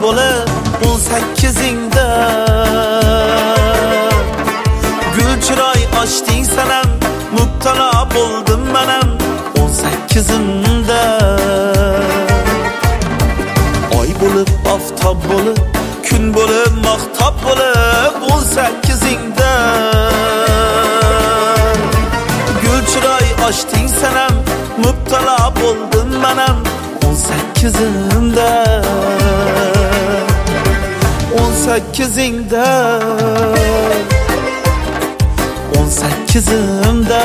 bo'lib 18'ingda gul chiroy ochding sanam mubtalo bo'ldim manam 18'imda oy bo'lib oftob bo'lib kun bo'lib mahtab bo'lib 18'ingda gul chiroy ochding sanam mubtalo bo'ldim manam 18'imda 18'ingda 18'imda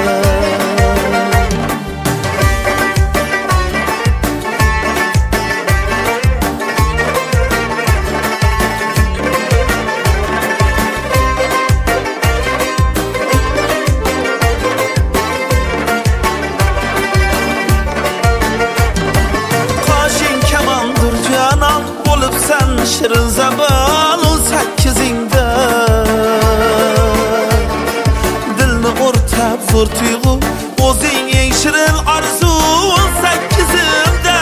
sen şirin zaban 18'ingda dilni o'rtab zo'r tuyg'u o'zing eng shirin arzu 18'imda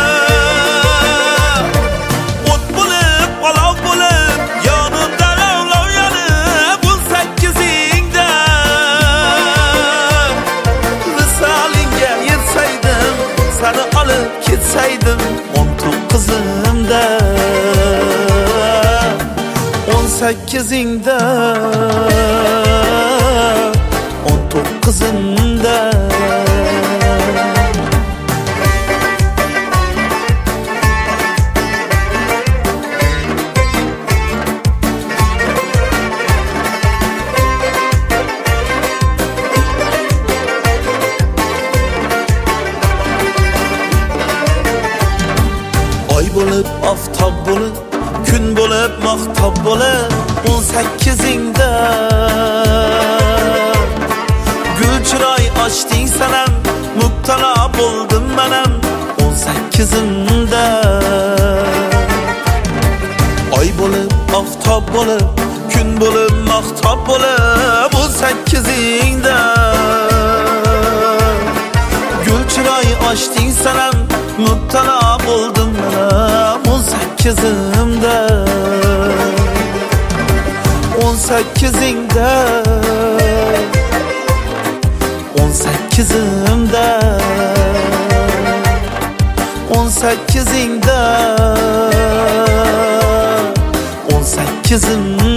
o't bo'lib olov bo'lib yonimda lavlov yonib 18'ingda visolingga yetsaydim seni olib ketsaydim 19'imda 18'ingda 19'imda oy bo'lib oftob bo'lib kun bo'lib mahtab bo'lib 18'ingda gul chiroy ochding sanam mubtalo bo'ldim manam 18'imda oy bo'lib oftob bo'lib kun bo'lib mahtab bo'lib 18'ingda gul chiroy ochding sanam mubtalo bo'ldim manam 18'imda 18'ingda 18'imda 18'ingda 18'imda